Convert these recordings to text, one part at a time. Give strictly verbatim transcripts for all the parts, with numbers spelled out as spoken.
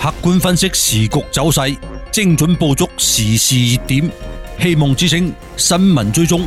客觀分析時局走勢，精準捕捉時事熱點。希望之聲新聞追蹤。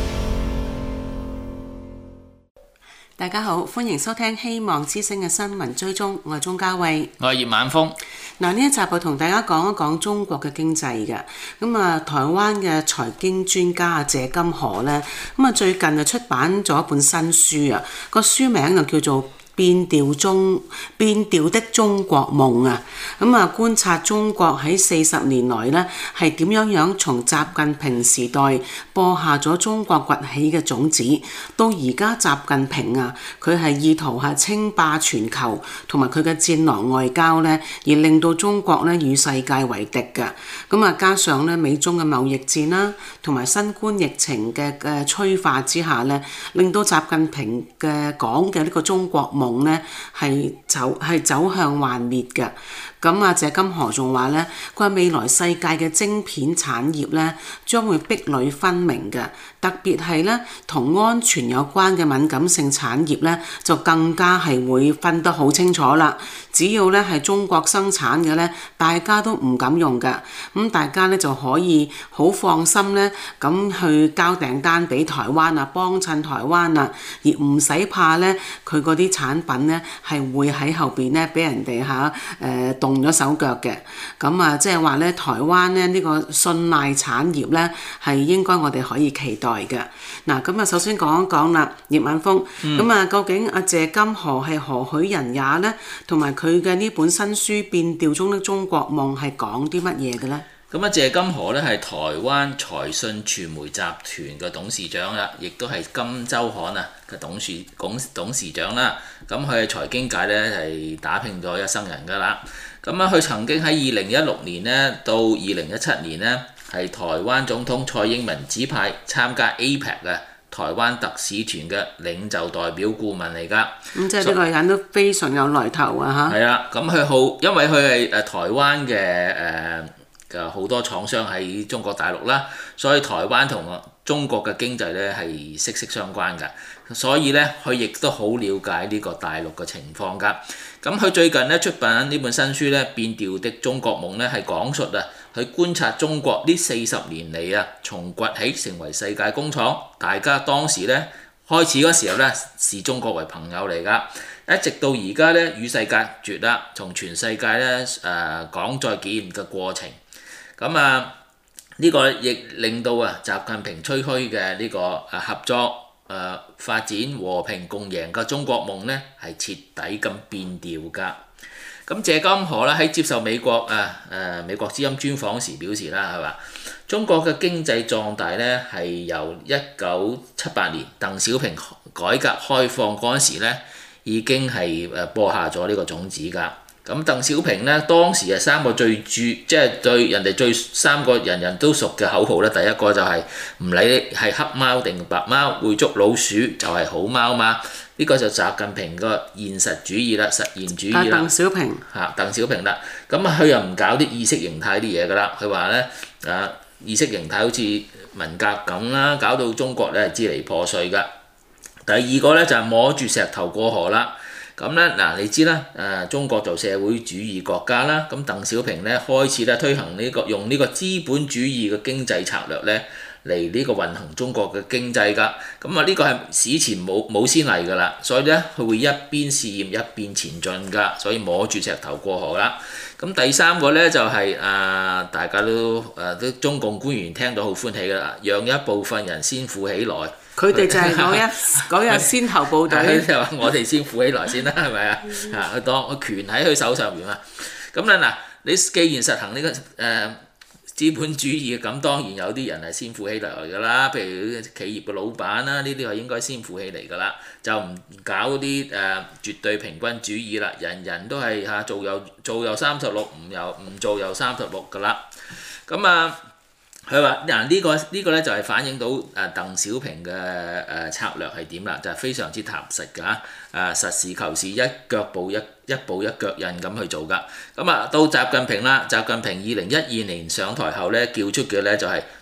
大家好，歡迎收聽希望之聲嘅新聞追蹤，我係鍾嘉慧， 我係葉晚風。 嗱，呢一集我同大家講一講中國嘅經濟嘅。咁啊，台灣嘅財經專家啊謝金河咧，咁啊最近就出版咗一本新書啊，個書名就叫做變調中變調的中國夢啊，咁啊觀察中國喺四十年來呢係點樣樣從習近平時代播下咗中國崛起嘅種子，到而家習近平啊，佢係意圖係稱霸全球，同埋佢嘅戰狼外交呢，而令到中國呢與世界為敵嘅。咁啊加上呢美中嘅貿易戰啦，同埋新冠疫情嘅嘅催化之下呢，令到習近平嘅講嘅呢個中國夢咧係走係走向幻滅嘅。咁啊謝金河仲話咧，佢話未來世界嘅晶片產業咧將會壁壘分明嘅，特別係咧同安全有關嘅敏感性產業咧就更加係會分得好清楚啦。只要咧係中國生產嘅咧，大家都唔敢用㗎，咁大家咧就可以好放心咧咁去交訂單俾台灣啊，幫襯台灣啊，而唔使怕咧佢嗰啲產品咧係會喺後邊咧俾人哋嚇誒動咗手腳嘅。咁啊即係話咧台灣咧呢個信賴產業咧係應該我哋可以期待嘅。嗱咁啊首先講一講啦，葉晚風，咁啊、嗯、究竟阿謝金河係何許人也咧？同埋佢嘅呢本新書《變調中的中國夢》係講啲乜嘢嘅咧？ 咁啊謝金河咧係台灣財訊傳媒集團嘅董事長啦，亦都係今周刊啊嘅董事董董事長啦。咁佢喺財經界咧係打拼咗一生人㗎啦。咁啊佢曾經喺二零一六年咧到二零一七年咧係台灣總統蔡英文指派參加 A P E C 嘅台灣特使團嘅領袖代表顧問嚟㗎。咁、 嗯、即係呢個人都非常有來頭啊！嚇。係啦，咁佢好，因為佢係誒台灣嘅誒嘅好多廠商喺中國大陸啦，所以台灣同中國嘅經濟咧係息息相關㗎。所以咧，佢亦都好了解呢個大陸嘅情況㗎。咁佢最近咧出版呢本新書咧《變調的中國夢》咧，係講述啊，佢觀察中國呢四十年嚟啊，從崛起成為世界工廠，大家當時咧開始嗰時候咧視中國為朋友嚟㗎，一直到而家咧與世隔絕啦，從全世界咧誒、呃、講再見嘅過程。咁啊呢、這個亦令到啊習近平吹噓嘅呢個誒合作。誒、呃、發展和平共贏嘅中國夢咧，係徹底咁變調㗎。咁謝金河咧喺接受美國誒誒、呃、美國之音專訪時表示啦，係話中國嘅經濟壯大咧係由一九七八年鄧小平改革開放嗰陣時咧已經係誒播下咗呢個種子㗎。咁鄧小平咧當時係三個最著，即係對人哋最三個人人都熟嘅口號咧。第一個就係唔理係黑貓定白貓，會捉老鼠就係好貓嘛。呢、這個就習近平個現實主義啦，實現主義啦。 鄧小平嚇，鄧小平啦。咁啊，佢又唔搞啲意識形態啲嘢㗎啦。佢話咧啊，意識形態好似文革咁啦，搞到中國咧係支離破碎㗎。第二個咧就係摸住石頭過河啦。咁咧嗱，你知啦，誒中國就社會主義國家啦，咁鄧小平咧開始咧推行呢、這個用呢個資本主義嘅經濟策略咧嚟呢個運行中國嘅經濟㗎，咁啊呢個係史前冇冇先例㗎啦，所以咧佢會一邊試驗一邊前進㗎，所以摸住石頭過河啦。咁第三個咧就係、是、啊、呃，大家都誒都、呃、中共官員聽到好歡喜㗎啦，讓一部分人先富起來。 佢哋就係嗰一嗰日先頭部隊。 佢就話我哋先富起來先啦，係咪啊？啊，佢當個權喺佢手上邊嘛。咁咧嗱，你既然實行呢、這個誒、呃、資本主義，咁當然有啲人係先富起來㗎啦。譬如企業嘅老闆啦，呢啲係應該先富起嚟㗎啦，就唔搞啲誒、呃、絕對平均主義啦。人人都係嚇、啊、做又做又三十六，唔又唔做又三十六㗎啦。咁啊〜佢話嗱呢個呢、呢個咧就係反映到誒鄧小平嘅誒、呃、策略係點啦，就係、係、非常之踏實㗎，誒、呃、實事求是，一腳步一一步一腳印咁去做㗎。咁啊到習近平啦，習近平二零一二年上台後咧叫出嘅咧就係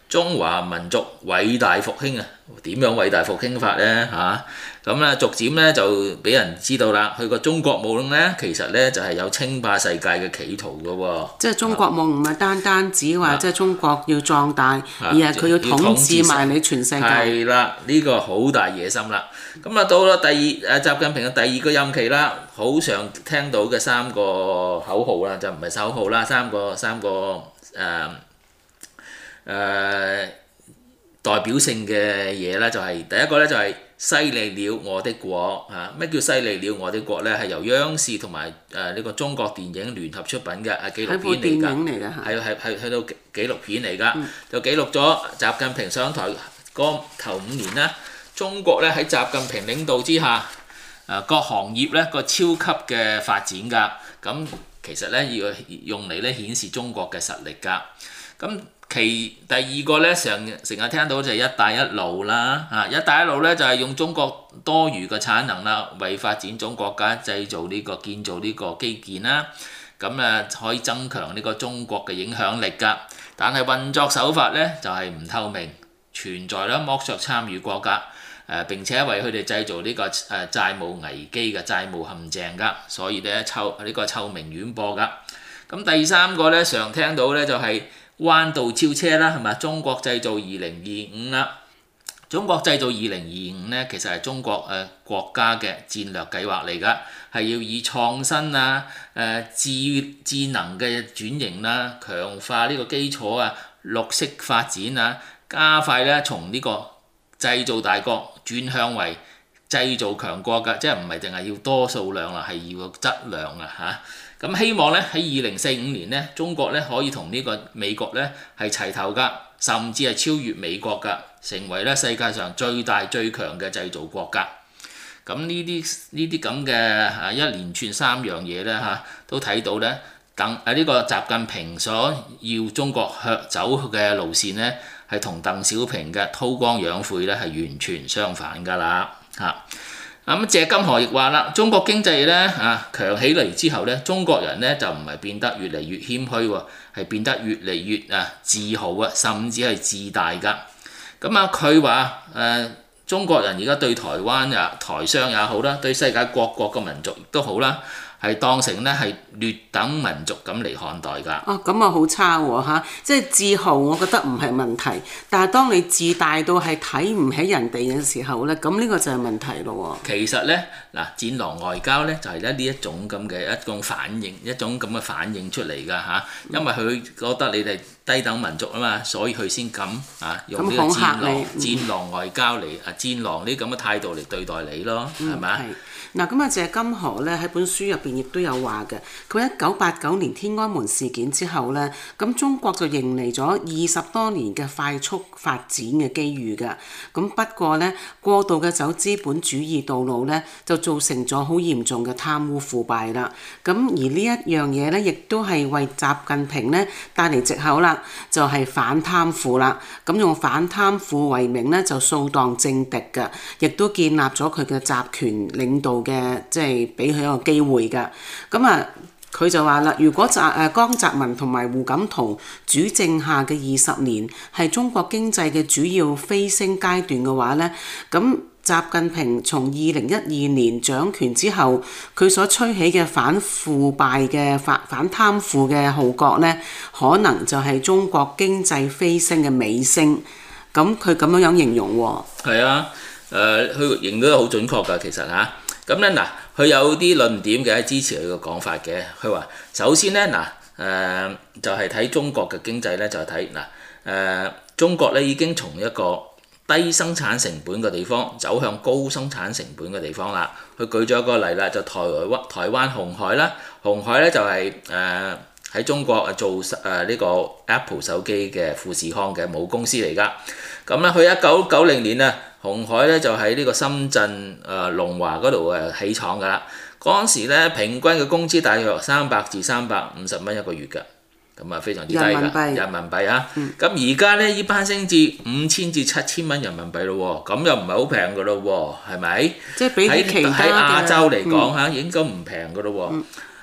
中華民族偉大復興啊！點樣偉大復興法呢？嚇咁啊，逐漸咧就俾人知道啦。佢個中國夢咧，其實咧就係有稱霸世界嘅企圖嘅喎。 即係中國夢唔係單單只話即係中國要壯大，而係佢要統治埋你全世界。 係啦，呢個好大野心啦。咁啊，到咗第二誒習近平嘅第二個任期啦，好常聽到嘅三個口號啦，就唔係口號啦，三個三個誒。呃誒、呃、代表性嘅嘢咧，就係、是、第一個咧，就係犀利了我的國嚇。咩、啊、叫犀利了我的國咧？係由央視同埋誒呢個中國電影聯合出品嘅係紀錄片嚟㗎，係係係去到紀錄片嚟㗎，嗯、就記錄咗習近平上台嗰頭五年咧，中國咧喺習近平領導之下，誒、啊、各行業咧個超級嘅發展㗎。咁其實咧要用嚟咧顯示中國嘅實力㗎。咁其第二個咧，成成日聽到就係一帶一路啦，嚇、啊、一帶一路咧就係、是、用中國多餘嘅產能啦，為發展中國家製造呢、這個建造呢個基建啦，咁誒可以增強呢個中國嘅影響力㗎。但係運作手法咧就係、是、唔透明，存在咧剝削參與國家，誒、呃、並且為佢哋製造呢、這個誒、呃、債務危機嘅債務陷阱㗎，所以咧臭呢、這個臭名遠播㗎。咁第三個咧常聽到咧就係、是。彎道超車啦，係咪？中國製造二零二五啦，中國製造二零二五咧，其實係中國誒、呃、國家嘅戰略計劃嚟㗎，係要以創新啊、誒、呃、智智能嘅轉型啦，強化呢個基礎啊、綠色發展啊，加快咧從呢個製造大國轉向為製造強國㗎，即係唔係淨係要多數量啦，係要質量啊嚇。咁希望咧喺二零四五年咧，中國咧可以同呢個美國咧係齊頭㗎，甚至係超越美國㗎，成為咧世界上最大最強嘅製造國家。咁呢啲呢啲咁嘅啊一連串三樣嘢咧嚇，都睇到咧，鄧啊呢個習近平所要中國向走嘅路線咧，係同鄧小平嘅韜光養晦咧係完全相反㗎啦嚇。咁謝金河亦話啦，中國經濟咧啊強起嚟之後咧，中國人咧就唔係變得越嚟越謙虛喎，係變得越嚟越啊自豪啊，甚至係自大㗎。咁啊佢話誒中國人而家對台灣啊台商也好啦，對世界各國嘅民族亦都好啦，係當成咧係劣等民族咁嚟看待㗎。 哦，咁啊好差喎嚇！即係自豪，我覺得唔係問題，但係當你自大到係睇唔起人哋嘅時候咧，咁呢個就係問題咯喎。 其實咧嗱，戰狼外交咧就係咧呢一種咁嘅一種反應，一種咁嘅反應出嚟㗎嚇，因為佢覺得你哋低等民族啊嘛，所以佢先咁啊用呢個戰狼戰狼外交嚟啊戰狼呢咁嘅態度嚟對待你咯，係咪啊？ 嗱，咁啊謝金河咧喺本書入邊亦都有話嘅，佢一九八九年天安門事件之後咧，咁中國就迎嚟咗二十多年嘅快速發展嘅機遇㗎。咁不過咧過度嘅走資本主義道路咧，就造成咗好嚴重嘅貪污腐敗啦。咁而呢一樣嘢咧，亦都係為習近平咧帶嚟藉口啦，就係、是、反貪腐啦。咁用反貪腐為名咧，就掃蕩政敵㗎，亦都建立咗佢嘅集權領導嘅，即係俾佢一個機會㗎。咁啊，佢就話啦，如果習誒江澤民同埋胡錦濤主政下嘅二十年係中國經濟嘅主要飛升階段嘅話咧，咁習近平從二零一二年掌權之後，佢所吹起嘅反腐敗嘅反反貪腐嘅號角咧，可能就係中國經濟飛升嘅尾聲。咁佢咁樣樣形容喎。係啊，誒、呃，佢形容得好準確㗎，其實嚇。咁咧嗱，佢有啲論點嘅支持佢個講法嘅。佢話首先咧嗱，誒、呃、就係、是、睇中國嘅經濟咧，就係睇嗱誒中國咧已經從一個低生產成本嘅地方走向高生產成本嘅地方啦。佢舉咗一個例啦，就台灣台灣鴻海啦，鴻海咧就係誒喺中國做誒呢個 Apple 手機嘅富士康嘅母公司嚟㗎。咁咧，佢一九九零年啊，鴻海咧就喺呢個深圳誒龍華嗰度誒起廠㗎啦。嗰陣時咧，平均嘅工資大約三百至三百五十蚊一個月㗎，咁啊非常之低㗎，人民幣，人民幣啊。咁而家咧依班升至五千至七千蚊人民幣咯喎，咁又唔係好平㗎咯喎，係咪？ 即係比起其他喺亞洲嚟講嚇，應該唔平㗎咯喎。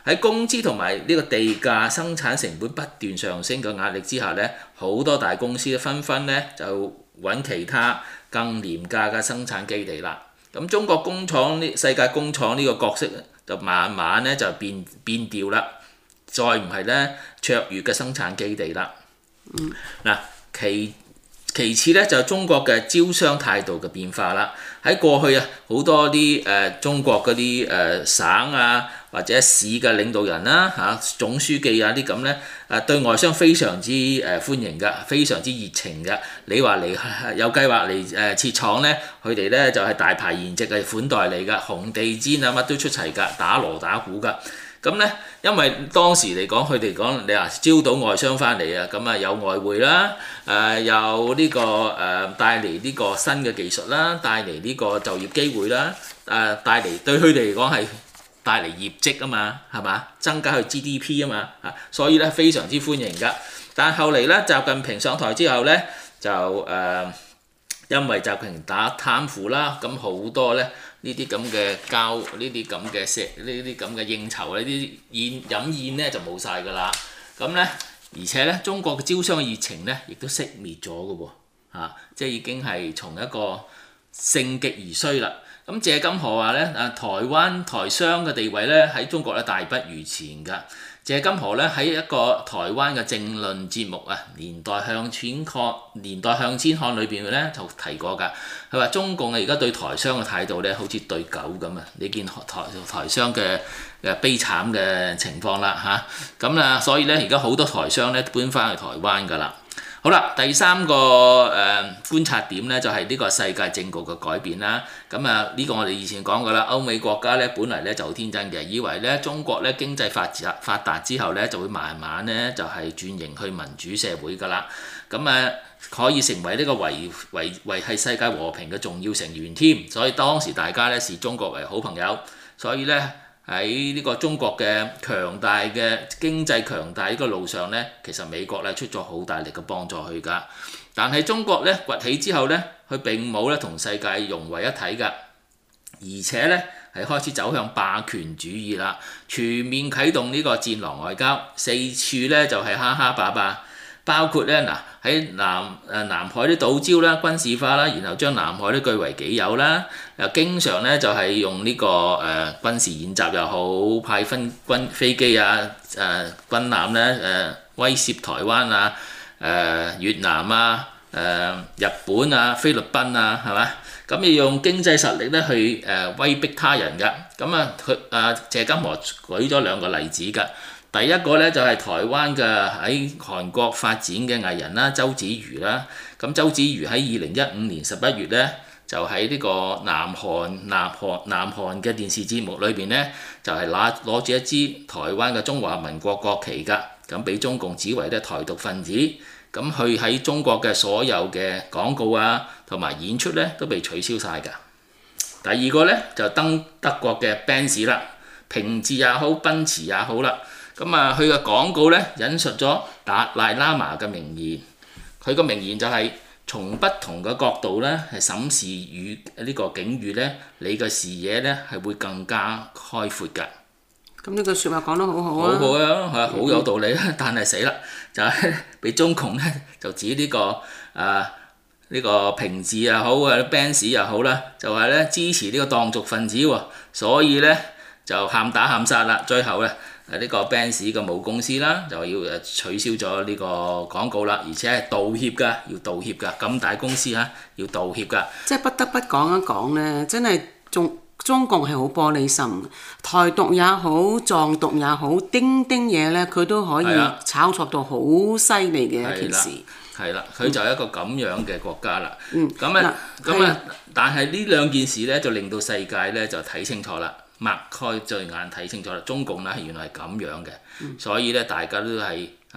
喺工資同埋呢個地價、生產成本不斷上升嘅壓力之下呢，好多大公司紛紛呢就揾其他更廉價嘅生產基地啦。咁中國工廠呢，世界工廠呢個角色就慢慢呢就變變調啦，再唔係呢卓越嘅生產基地啦。嗱、嗯，其其次咧就係中國嘅招商態度嘅變化啦。喺過去啊，好多啲誒、呃、中國嗰啲誒省啊或者市嘅領導人啦嚇、啊、總書記啊啲咁咧誒對外商非常之誒、呃、歡迎㗎，非常之熱情㗎。你話嚟有計劃嚟誒設廠咧，佢哋咧就係、是、大排筵席嘅款待你㗎，紅地氈啊乜都出齊㗎，打鑼打鼓㗎。咁咧，因為當時嚟講，佢哋講你話招到外商翻嚟啊，咁啊有外匯啦，誒、呃、有呢、這個誒、呃、帶嚟呢個新嘅技術啦，帶嚟呢個就業機會啦，誒、呃、帶嚟對佢哋嚟講係帶嚟業績啊嘛，係嘛？增加佢 G D P 啊嘛，嚇，所以咧非常之歡迎㗎。但係後嚟咧，習近平上台之後咧，就誒、呃、因為習近平打貪腐啦，咁好多咧。呢啲咁嘅交，呢啲咁嘅食，呢啲咁嘅應酬，呢啲宴飲宴咧就冇晒㗎啦。咁咧，而且咧，中國嘅招商嘅熱情咧，亦都熄滅咗㗎喎，啊，即係已經係從一個盛極而衰啦。咁謝金河話咧，啊，台灣台商嘅地位咧喺中國咧大不如前㗎。謝金河咧喺一個台灣嘅政論節目啊，《年代向前看》年代向前看裏邊咧就提過㗎。佢話中共啊而家對台商嘅態度咧好似對狗咁啊！你見台台商嘅嘅悲慘嘅情況啦嚇，咁啊所以咧而家好多台商咧搬翻去台灣㗎啦。好啦，第三個誒、呃、觀察點咧就係、是、呢個世界政局嘅改變啦。咁啊呢個我哋以前講過啦，歐美國家咧本嚟咧就好天真嘅，以為咧中國咧經濟發達發達之後咧就會慢慢咧就係、是、轉型去民主社會㗎啦。咁啊可以成為呢個維維維係世界和平嘅重要成員添。所以當時大家咧視中國為好朋友，所以咧。喺呢個中國嘅強大嘅經濟強大呢個路上咧，其實美國咧出咗好大力嘅幫助佢㗎。但係中國咧崛起之後咧，佢並冇咧同世界融為一體㗎，而且咧係開始走向霸權主義啦，全面啟動呢個戰狼外交，四處咧就係蝦蝦霸霸。包括咧嗱喺南誒南海啲島礁啦軍事化啦，然後將南海都據為己有啦，又經常咧就係、是、用呢、這個誒、呃、軍事演習又好，派分軍飛機啊誒、呃、軍艦咧誒、呃、威脅台灣啊誒、呃、越南啊誒、呃、日本啊菲律賓啊係嘛？咁要用經濟實力咧去誒、呃、威逼他人㗎。咁啊佢啊謝金河舉咗兩個例子㗎。第一個咧就係台灣嘅喺韓國發展嘅藝人啦，周子瑜啦。咁周子瑜喺二零一五年十一月咧，就喺呢個南韓南韓南韓嘅電視節目裏邊咧，就係攞攞住一支台灣嘅中華民國國旗㗎，咁俾中共指為咧台獨分子。咁佢喺中國嘅所有嘅廣告啊同埋演出咧都被取消晒㗎。第二個咧就登德國嘅 Benz 啦，平治也好，奔馳也好啦。咁啊，佢嘅廣告咧引述咗達賴喇嘛嘅名言，佢個名言就係、是、從不同嘅角度咧係審視與呢個境遇咧，你嘅視野咧係會更加開闊㗎。 咁呢句説話講得好好啊！ 好好啊，係好有道理啊！但係死啦，就係俾中共咧就指呢、這個啊呢、這個平治又好啊 Benz 又好啦，就係、是、咧支持呢個當族分子喎，所以咧就喊打喊殺啦，最後咧。誒呢個 Benz 嘅母公司啦，就要誒取消咗呢個廣告啦，而且係道歉㗎，要道歉㗎，咁大公司嚇要道歉㗎。 即係不得不講一講咧，真係中中共係好玻璃心，台獨也好，藏獨也好，丁丁嘢咧佢都可以炒作到好犀利嘅一件事。 係啦，佢就係一個咁樣嘅國家啦。 嗯。 咁啊，咁啊，但係呢兩件事咧，就令到世界咧就睇清楚啦。擘開對眼睇清楚啦，中共咧係原來係咁樣嘅，嗯、所以咧大家都係啊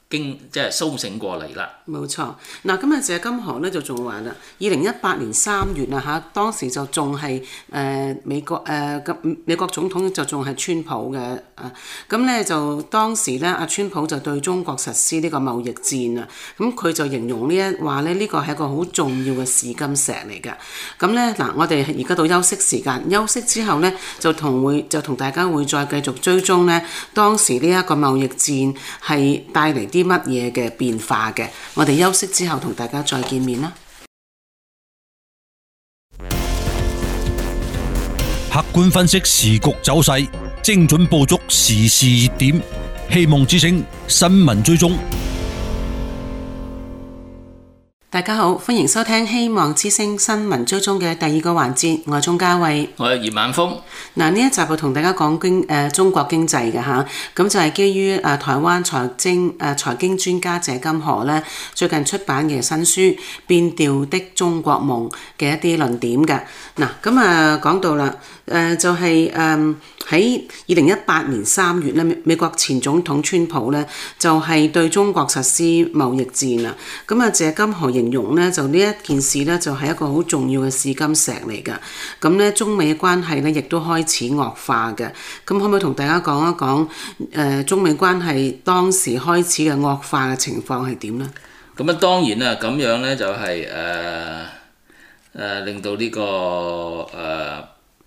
經即係甦醒過嚟啦。 冇錯，嗱咁啊謝金河咧就仲話啦，二零一八年三月啊嚇，當時就仲係誒美國誒咁、呃、美國總統就仲係川普嘅啊，咁咧就當時咧阿川普就對中國實施呢個貿易戰啊，咁佢就形容呢一話咧呢個係一個好重要嘅試金石嚟㗎。咁咧嗱，我哋而家到休息時間，休息之後咧就同會就同大家會再繼續追蹤咧當時呢一個貿易戰係帶嚟啲乜嘢嘅變化嘅。我哋休息之後同大家再見面啦。 客觀分析時局走勢，精準捕捉時事熱點，希望之聲新聞追蹤。 大家好，歡迎收聽希望之聲新聞追蹤嘅第二個環節，我係鍾嘉慧， 我係葉晚風。 嗱，呢一集就同大家講經誒、呃、中國經濟嘅嚇，咁就係基於誒、呃、台灣財經誒、呃、財經專家謝金河咧最近出版嘅新書《變調的中國夢》嘅一啲論點嘅。嗱，咁啊講到啦，誒、呃、就係誒喺二零一八年三月咧，美國前總統川普咧就係、是、對中國實施貿易戰啊。咁啊謝金河形容咧就呢一件事咧就係一個好重要嘅試金石嚟㗎。咁咧中美嘅關係咧亦都開始惡化嘅。咁可唔可以同大家講一講誒、呃、中美關係當時開始嘅惡化嘅情況係點咧？ 咁啊當然啦，咁樣咧就係誒誒令到呢、這個誒、呃、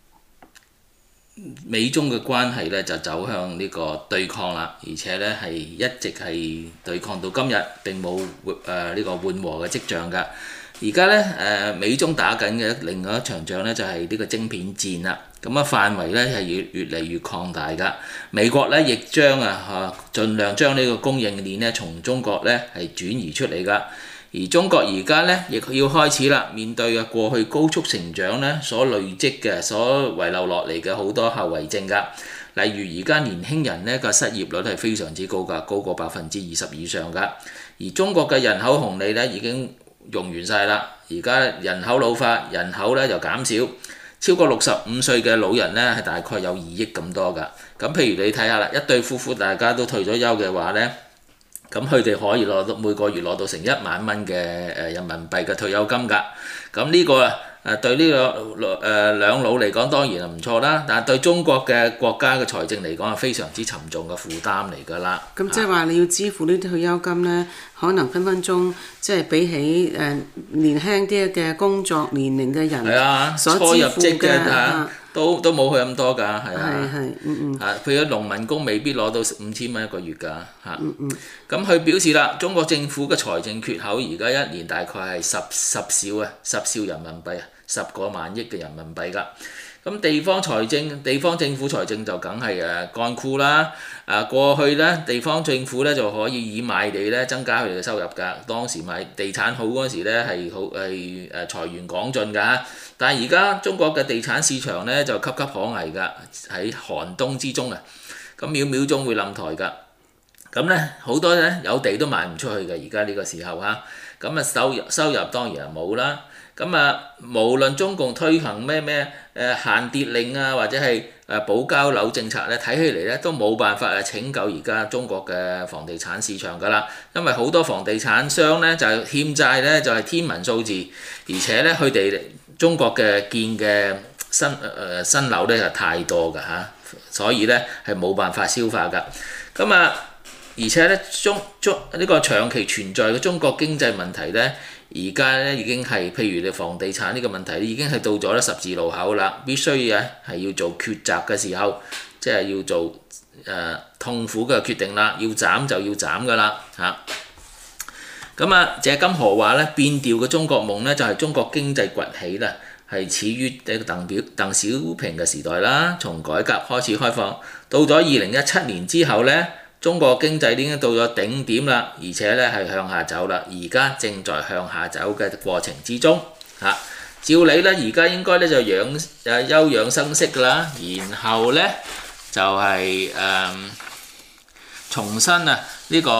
美中嘅關係咧就走向呢個對抗啦，而且咧係一直係對抗到今日，並冇誒呢個緩和嘅跡象㗎。而家咧誒美中打緊嘅另外一場仗咧就係呢個晶片戰啦。咁啊範圍咧係越越嚟越擴大㗎。美國咧亦將啊嚇盡量將呢個供應鏈咧從中國咧係轉移出嚟㗎。而中國而家咧亦要開始啦，面對嘅過去高速成長咧所累積嘅、所遺留落嚟嘅好多後遺症㗎。例如而家年輕人咧個失業率係非常之高㗎，高過百分之二十以上㗎。而中國嘅人口紅利咧已經用完晒啦，而家人口老化，人口咧就減少，超過六十五歲嘅老人咧係大概有二億咁多㗎。咁譬如你睇下啦，一對夫婦大家都退咗休嘅話咧。咁佢哋可以攞到每個月攞到成一萬蚊嘅誒人民幣嘅退休金㗎。咁呢個誒對呢個誒兩老嚟講當然係唔錯啦，但係對中國嘅國家嘅財政嚟講係非常之沉重嘅負擔嚟㗎啦。 咁即係話你要支付呢啲退休金咧，可能分分鐘即係比起誒、呃、年輕啲嘅工作年齡嘅人， 係啊，初入職嘅嚇。都都冇佢咁多㗎，係啊， 係係，嗯嗯， 啊，譬如農民工未必攞到五千蚊一個月㗎，嚇， 嗯嗯， 咁佢表示啦，中國政府嘅財政缺口而家一年大概係十十兆啊，十兆人民幣啊，十個萬億嘅人民幣㗎。咁地方財政、地方政府財政就梗係誒乾枯啦。啊，過去咧地方政府咧就可以以賣地咧增加佢哋嘅收入㗎。當時賣地產好嗰時咧係好係誒財源廣進㗎。但係而家中國嘅地產市場咧就岌岌可危㗎，喺寒冬之中啊，咁秒秒鐘會冧台㗎。咁咧好多咧有地都賣唔出去嘅，而家呢個時候嚇。咁啊收入收入當然係冇啦。咁啊，無論中共推行咩咩誒限跌令啊，或者係誒保交樓政策咧，睇起嚟咧都冇辦法誒拯救而家中國嘅房地產市場㗎啦。因為好多房地產商咧就係欠債咧就係天文數字，而且咧佢哋中國嘅建嘅新誒、呃、新樓咧就太多㗎嚇，所以咧係冇辦法消化㗎。咁啊，而且咧中中呢、呢個長期存在嘅中國經濟問題咧。而家咧已經係，譬如你房地產呢個問題已經係到咗咧十字路口啦，必須嘅係要做抉擇嘅時候，即係要做誒、呃、痛苦嘅決定啦，要斬就要斬㗎啦嚇。咁啊，謝金河話咧，變調嘅中國夢咧就係、是、中國經濟崛起啦，係始於呢個鄧表鄧小平嘅時代啦，從改革開始開放，到咗二零一七年之後咧。中國經濟已經到咗頂點啦，而且咧係向下走啦，而家正在向下走嘅過程之中嚇、啊。照理咧，而家應該咧就養誒休養生息㗎啦，然後咧就係、是、誒、嗯、重新啊呢、這個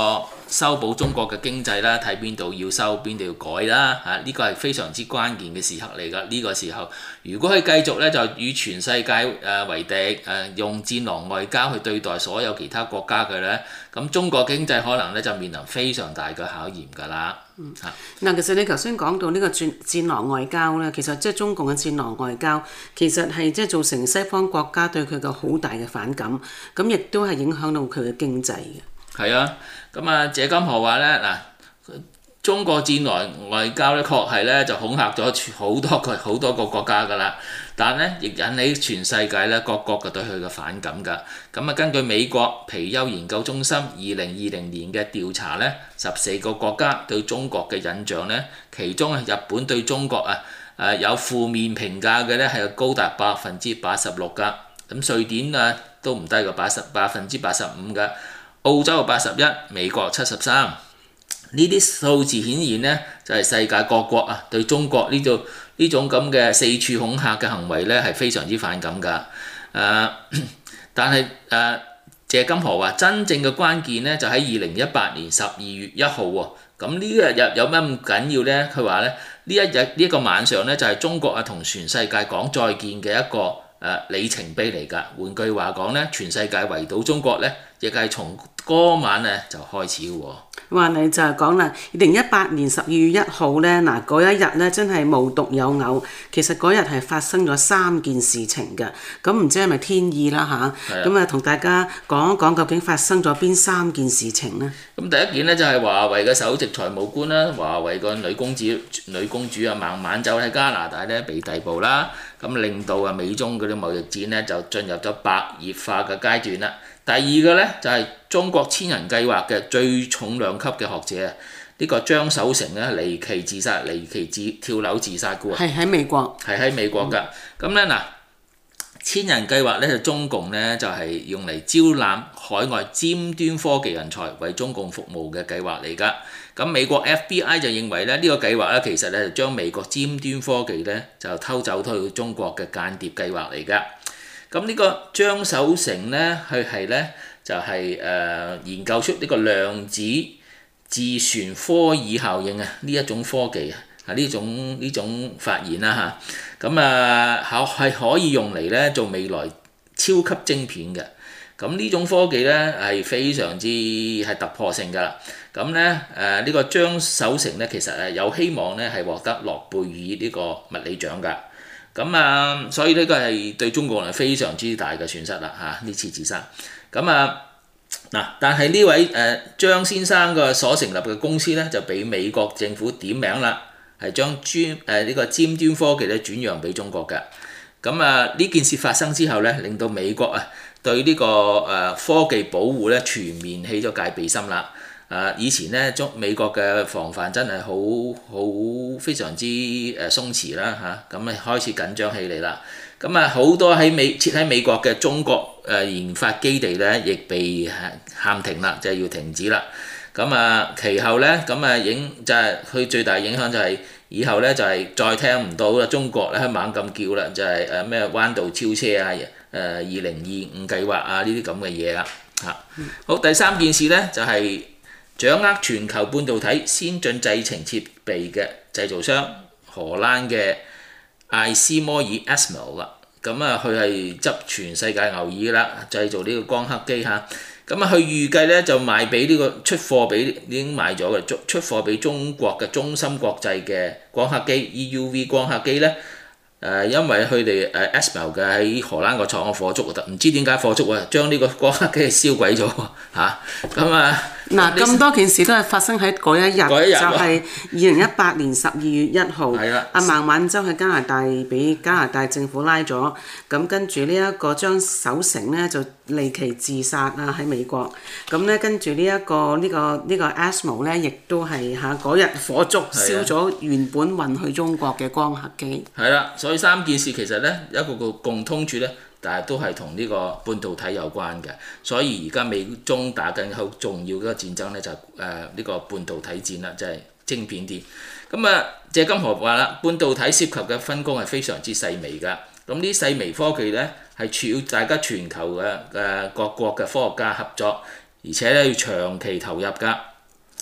修補中國嘅經濟啦，睇邊度要修，邊度要改啦嚇，呢個係非常之關鍵嘅時刻嚟㗎。呢個時候，如果佢繼續咧就與全世界誒為敵，誒用戰狼外交去對待所有其他國家嘅咧，咁中國經濟可能咧就面臨非常大嘅考驗㗎啦。 嗯，嗱，其實你頭先講到呢個戰戰狼外交咧，其實即係中共嘅戰狼外交，其實係即係造成西方國家對佢嘅好大嘅反感，咁亦都係影響到佢嘅經濟嘅。 係啊，咁啊謝金河話咧嗱，中國戰狼外交咧確係咧就恐嚇咗好多個好多個國家㗎啦，但咧亦引起全世界咧各國嘅對佢嘅反感㗎。咁啊，根據美國皮尤研究中心二零二零年嘅調查咧，十四個國家對中國嘅印象咧，其中啊日本對中國啊誒有負面評價嘅咧係高達百分之八十六㗎。咁瑞典啊都唔低過八十百分之八十五㗎。澳洲八十一，美國七十三，呢啲數字顯現呢，就係、是、世界各國啊對中國呢度呢種咁嘅四處恐嚇嘅行為呢係非常之反感㗎。誒、呃，但係誒、呃、謝金河話真正嘅關鍵呢，就喺二零一八年十二月一號喎。咁呢一日有咩咁緊要呢？佢話咧呢一日呢一個晚上呢，就係、是、中國啊同全世界講再見嘅一個誒、呃、里程碑嚟㗎。換句話講呢，全世界圍堵中國呢，亦係從嗰晚咧就開始嘅喎。 話你就係講啦，二零一八年十二月一號咧，嗱嗰一日咧真係無獨有偶，其實嗰日係發生咗三件事情嘅。咁唔知係咪天意啦吓，咁啊，同大家講一講究竟發生咗邊三件事情呢？ 咁第一件呢，就係華為嘅首席財務官啦，華為個女公主女公主啊孟晚舟喺加拿大咧被逮捕啦，咁令到啊美中嗰啲貿易戰呢，就進入咗白熱化嘅階段啦。第二個呢，就係、是、中國千人計劃嘅最重量級嘅學者啊，呢、這個張守成咧離奇自殺，離奇自跳樓自殺嘅喎。係喺美國。 係喺美國㗎。咁咧嗱，千人計劃咧就中共咧就係、是、用嚟招攬海外尖端科技人才為中共服務嘅計劃嚟㗎。咁美國 F B I 就認為咧呢、這個計劃咧其實咧就將美國尖端科技咧就偷走去中國嘅間諜計劃嚟㗎。咁呢個張守成咧，佢係咧就係、是、誒、呃、研究出呢個量子自旋科爾效應啊，呢一種科技啊，呢種呢種發現啦嚇。咁啊，考係可以用嚟咧做未來超級晶片嘅。咁呢種科技咧係非常之係突破性㗎啦。咁咧誒呢個張守成咧其實誒有希望咧係獲得諾貝爾呢個物理獎㗎。咁啊，所以呢個係對中國係非常之大嘅損失啦嚇，呢次自殺。咁啊嗱，但係呢位誒、呃、張先生嘅所成立嘅公司咧，就俾美國政府點名啦，係將專誒呢、呃這個尖端科技咧轉讓俾中國嘅。咁啊呢件事發生之後咧，令到美國啊對呢、這個誒、呃、科技保護咧全面起咗戒備心啦。啊！以前咧，中美國嘅防範真係好好非常之誒鬆懈啦嚇，咁啊開始緊張起嚟啦。咁啊好多喺美設喺美國嘅中國誒研發基地咧，亦被喊停啦，就係、是、要停止啦。咁啊其後咧，咁啊影就係、是、佢最大影響就係以後咧就係、是、再聽唔到啦，中國咧猛咁叫啦，就係誒咩彎道超車啊，誒二零二五計劃啊呢啲咁嘅嘢啦嚇。好，第三件事咧就係、是。掌握全球半導體先進製程設備嘅製造商荷蘭嘅艾斯摩爾 A S M L 啦，咁啊佢係執全世界牛耳啦，製造呢個光刻機嚇，咁啊佢預計咧就賣俾呢、這個出貨俾已經賣咗嘅，出貨俾中國嘅中芯國際嘅光刻機 E U V 光刻機咧。誒、呃，因為佢哋誒 A S M L 嘅喺荷蘭個廠嘅火燭啊，唔知點解火燭啊，將呢個光刻機燒鬼咗嚇，咁啊嗱咁多件事都係發生喺嗰一日，就係二零一八年十二月一號，阿孟晚舟喺加拿大俾加拿大政府拉咗，咁跟住呢一個張守成咧就離奇自殺啊喺美國，咁咧跟住呢一個呢、這個呢、這個 A S M L 咧，亦都係嚇嗰日火燭燒咗原本運去中國嘅光刻機。係啦， 所以三件事其實咧一個個共通處咧，但係都係同呢個半導體有關嘅。所以而家美中打緊好重要嘅一個戰爭咧，就係誒呢個半導體戰啦，就係、是、晶片戰。咁啊，謝金河話啦，半導體涉及嘅分工係非常之細微㗎。咁呢細微科技咧係需要大家全球嘅誒各國嘅科學家合作，而且咧要長期投入㗎。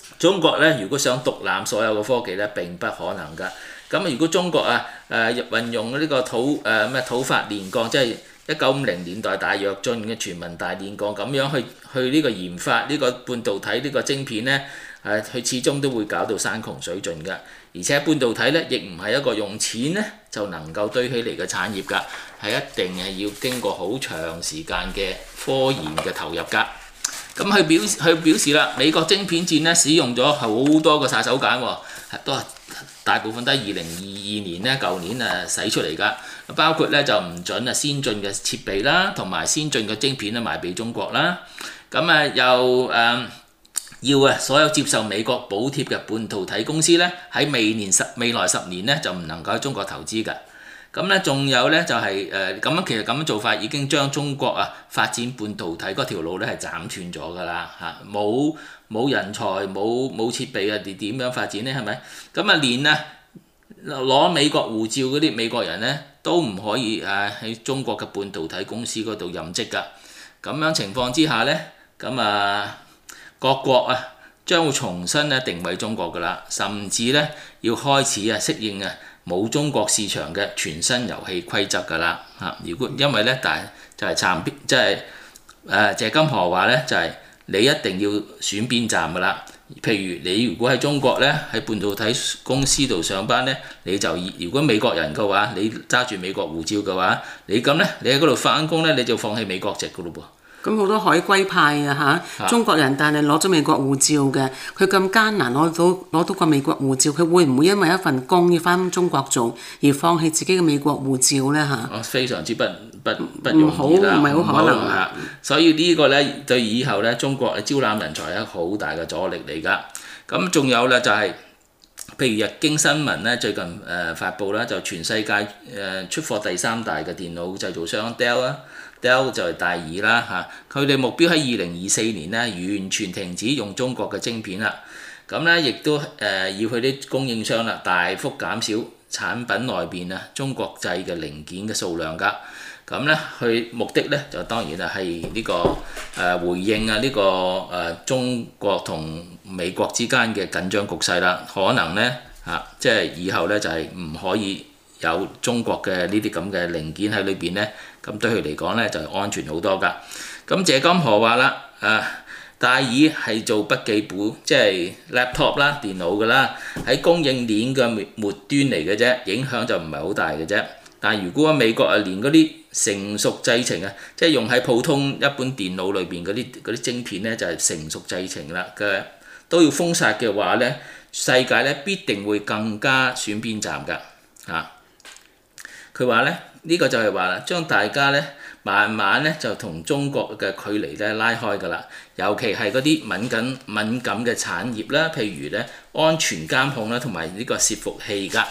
中國咧如果想獨攬所有嘅科技咧並不可能㗎。咁如果中國啊誒運用呢個土誒咩土法煉鋼，即係一九五零年代大躍進嘅全民大煉鋼咁樣去去呢個研發呢個半導體呢個晶片咧，誒佢始終都會搞到山窮水盡㗎。而且半導體咧亦唔係一個用錢咧就能夠堆起嚟嘅產業㗎，係一定係要經過好長時間嘅科研嘅投入㗎。咁佢表佢表示啦，美國晶片戰咧使用咗好多個殺手鐧喎，都係大部分都係二零二二年咧舊年誒使出嚟㗎，包括咧就唔準啊先進嘅設備啦，同埋先進嘅晶片咧賣俾中國啦。咁啊又誒。呃要啊！所有接受美國補貼嘅半導體公司咧，喺未年十未來十年咧就唔能夠喺中國投資㗎。咁咧仲有咧就係誒咁樣，其實咁樣做法已經將中國啊發展半導體嗰條路咧係斬斷咗㗎啦嚇，冇冇人才冇冇設備啊，你點樣發展咧？係咪？咁啊連啊攞美國護照嗰啲美國人咧都唔可以誒喺中國嘅半導體公司嗰度任職㗎。咁樣情況之下咧，咁啊〜各國啊將會重新咧定位中國㗎啦，甚至咧要開始啊適應啊冇中國市場嘅全新遊戲規則㗎啦嚇。如果因為咧，但係就係參邊即係誒謝金河話咧，就係、是、你一定要選邊站㗎啦。譬如你如果喺中國咧喺半導體公司度上班咧，你就如果美國人嘅話，你揸住美國護照嘅話，你咁咧你喺嗰度返工咧，你就放棄美國籍㗎咯噃。 咁好多海歸派啊嚇，中國人但係攞咗美國護照嘅，佢咁艱難攞到攞到個美國護照，佢會唔會因為一份工要返中國做而放棄自己嘅美國護照咧嚇？ 哦，非常之不不不容易啦， 唔係好可能啊！所以呢個咧對以後咧中國招攬人才係一個好大嘅阻力嚟㗎。咁仲有咧就係、是，譬如日經新聞咧最近誒、呃、發布啦，就全世界誒、呃、出貨第三大嘅電腦製造商 Dell 啊。Dell 就係戴爾啦嚇，佢哋目標喺二零二四年咧完全停止用中國嘅晶片啦，咁咧亦都誒、呃、要佢啲供應商啦大幅減少產品內邊啊中國製嘅零件嘅數量㗎，咁咧佢目的咧就當然啊係呢個誒、呃、回應啊呢、這個誒、呃、中國同美國之間嘅緊張局勢啦，可能咧嚇、啊、即係以後咧就係、是、唔可以有中國嘅呢啲咁嘅零件喺裏邊咧。咁對佢嚟講咧就係安全好多㗎。咁謝金河話啦，啊戴爾係做筆記本，即係 laptop 啦、電腦㗎啦，喺供應鏈嘅末端嚟嘅啫，影響就唔係好大嘅啫。但係如果美國啊連嗰啲成熟製程啊，即係用喺普通一般電腦裏邊嗰啲嗰啲晶片咧，就係成熟製程啦嘅都要封殺嘅話咧，世界咧必定會更加選邊站㗎嚇。佢話咧。呢個就係話啦，將大家咧慢慢咧就同中國嘅距離咧拉開㗎啦，尤其係嗰啲敏感敏感嘅產業啦，譬如咧安全監控啦，同埋呢個伺服器㗎。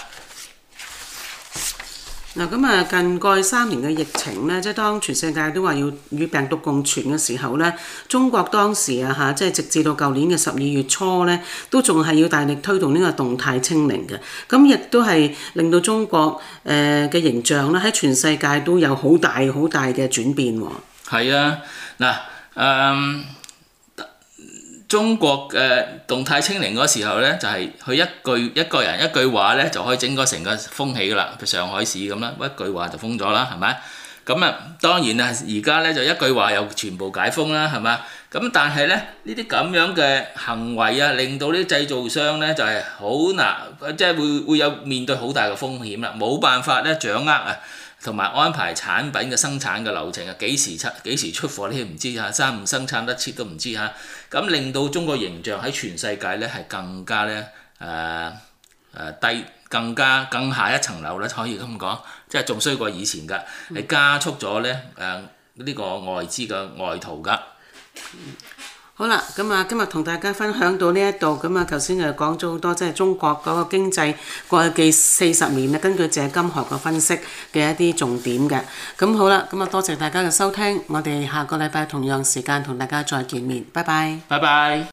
嗱咁啊，近過去三年嘅疫情咧，即係當全世界都話要與病毒共存嘅時候咧，中國當時啊嚇，即係直至到舊年嘅十二月初咧，都仲係要大力推動呢個動態清零嘅，咁亦都係令到中國誒嘅形象咧喺全世界都有好大好大嘅轉變喎。 係啊，嗱，誒。中國嘅動態清零嗰時候咧，就係佢一句一個人一句話咧，就可以整個成個封起㗎啦，譬如上海市咁啦，一句話就封咗啦，係咪？咁啊，當然啊，而家咧就一句話又全部解封啦，係嘛？咁但係咧，呢啲咁樣嘅行為啊，令到啲製造商咧就係好難，即係會會有面對好大嘅風險啦，冇辦法咧掌握啊。同埋安排產品嘅生產嘅流程啊，幾時出幾時出貨你都唔知嚇，生唔生產得切都唔知嚇，咁令到中國形象喺全世界咧係更加咧誒誒低，更加更下一層樓咧，可以咁講，即係仲衰過以前㗎，係、嗯、加速咗咧誒呢個外資嘅外逃㗎。 嗯好啦，咁啊，今日同大家分享到呢一度，咁啊，頭先就講咗好多，即係中國嗰個經濟過去四十年啊，根據謝金河嘅分析嘅一啲重點嘅。咁好啦，咁啊，多謝大家嘅收聽，我哋下個禮拜同樣時間同大家再見面，拜拜。 拜拜。